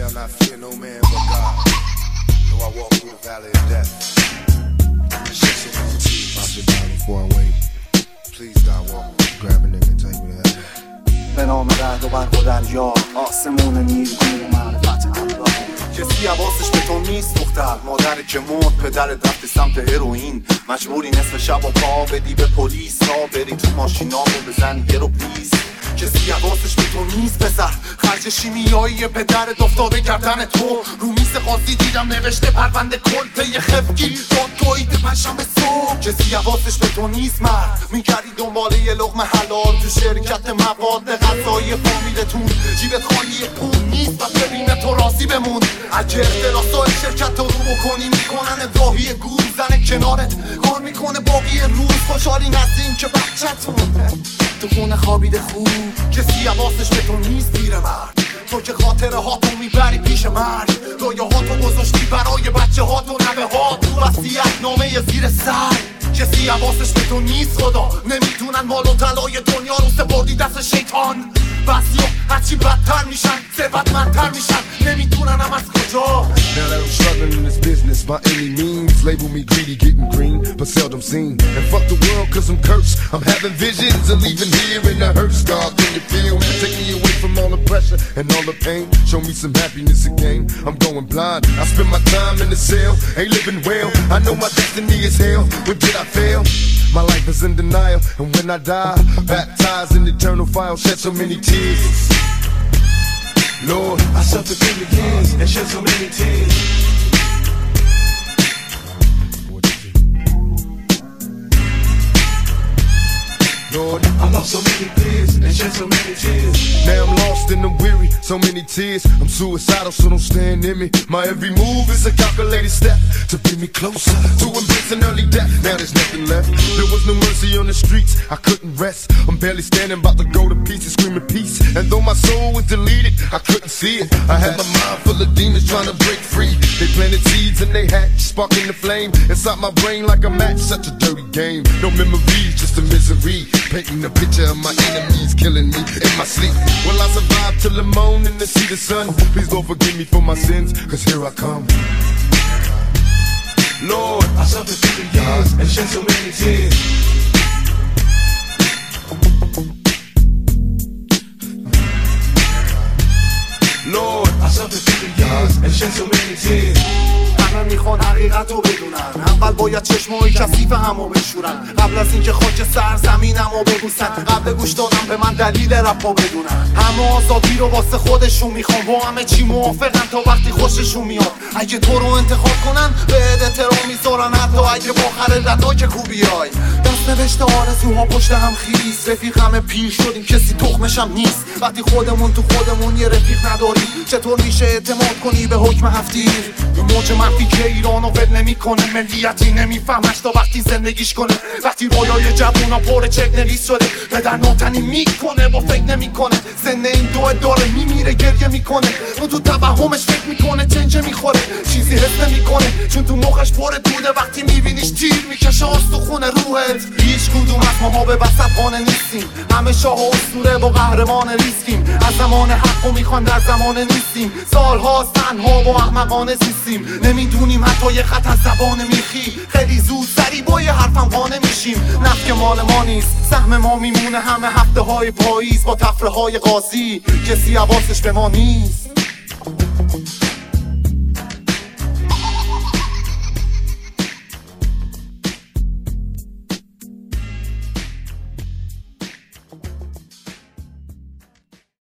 shall not fear no man but God. Though I walk through the valley of death, I shed so many tears. I'll sit down before I wait. Please God walk with me. Grab a nigga, take me to heaven. به نام رد و برق و دریا، آسمون نیلگون و معرفت همراه. کسی حواسش به تو نیست دختر، مادر که مرد، پدرت رفت سمت هروئین، مجبوری نصف شب و پا بدی به پلیس، را بری تو ماشینا و بزنی یه رو پلیس. کسی حواسش به تو نیست پسر، خرج شیمیایی پدرت افتاده گردن تو. رو میز قاضی دیدم نوشته پرونده کل پی خفگیر دادگاهی پنجشنبه صبح. کسی حواسش به تو نیست مرد، میگردی دنبال یه لقمه حلال تو شرکت مواد غذایی فامیلتون، جیبت خالی پول نیست و ببینه تو راضی بمون. اگه اختلاسای شرکت رو بکنی میکنن راهی گور، زن کنارت کار میکنه باقی روز، خوشحالی نزدین که بچه‌تون تو خونه خوابیده خوب. کسی حواسش به تو نیست پیرمرد، تو که خاطره ها تو میبری پیش مرگ، رویه ها تو گذاشتی برای بچه ها تو نوه ها تو وصیت نامه زیر سر. کسی حواسش به تو نیست خدا، نمیدونن مال و طلای دنیا رو سپردی دست شیطان. بعضیا هرچی بدتر میشن ثروتمندتر میشن، نمیدونن هم از کجا. Now that I'm struggling in this business by any means, label me greedy, getting green, but seldom seen. And fuck the world cause I'm cursed, I'm having visions of leaving here in the hearse. God, can you feel? Take me away from all the pressure and all the pain, show me some happiness again. I'm going blind, I spend my time in the cell, ain't living well, I know my destiny is hell. When did I fail? My life is in denial, and when I die, baptized in eternal fire, shed so many tears. Lord, I suffered through the years and shed so many tears. Lord, I lost so many peers and shed so many tears. Now I'm lost and I'm weary, so many tears. I'm suicidal, so don't stand in me. My every move is a calculated step to bring me closer to embracing early death. Now there's nothing left. There was no mercy on the streets, I couldn't rest. I'm barely standing, about to go to pieces, screaming peace. And though my soul was deleted, I couldn't see it. I had my mind full of demons trying to break free. They planted seeds and they hatched, sparking the flame inside my brain like a match. Such a dirty game, no memories, just a misery. Painting a picture of my enemies killing me in my sleep. Will I survive till the morning to see the sun? Please Lord forgive me for my sins, cause here I come. Lord, I suffered through the years and shed so many tears. Lord, I suffered through the years and shed so many tears. همه میخوان حقیقت رو بدونن، اول باید چشمای کثیف همو بشورن، قبل از اینکه خاک سرزمینمو ببوسن، قبل گوش دادن به من دلیل رپا بدونن. همه آزادی رو واسه خودشون میخوان، با همه چی موافقن تا وقتی خوششون میاد. اگه تو رو انتخاب کنن بهت احترام میذارن، حتی اگه با خردتا که خوبیای. دست نوشته آرزوها پشت هم خیس، رفیق همه پیر شدیم کسی تخمشم نیست. وقتی خودمون تو خودمون یه رفیق نداریم، چطور میشه اعتماد کنی به حکم هفتیر؟ این موج منفی که ایرانو ول نمیکنه، ملیتی نمیفهمش تا وقتی زندگیش کنه. وقتی رویای جوونا پر چک نویس شده، پدر ناتنی میکنه با فکر نمیکنه. سن این داره میمیره گریه میکنه، اون تو توهمش فکر میکنه چنجه میخوره، چیزی حس نمیکنه چون تو مخش پر دوده. وقتی میبینیش تیر میکشه استخونه روحت. هیچ کدوم از ما به وسط خانه نیستیم، همه شاه و اسطوره با قهرمان ریسکیم. از زمان حقو میخوان در زمان نیستیم، سالهاست تنها با احمقانه زیستیم. نمیدونیم حتی یه خط از زبان میخی، خیلی زود سری با یه حرفم قانه میشیم. نفت که مال ما نیست، سهم ما میمونه همه هفته های پاییز با تفره های قاضی. کسی حواسش به ما نیست.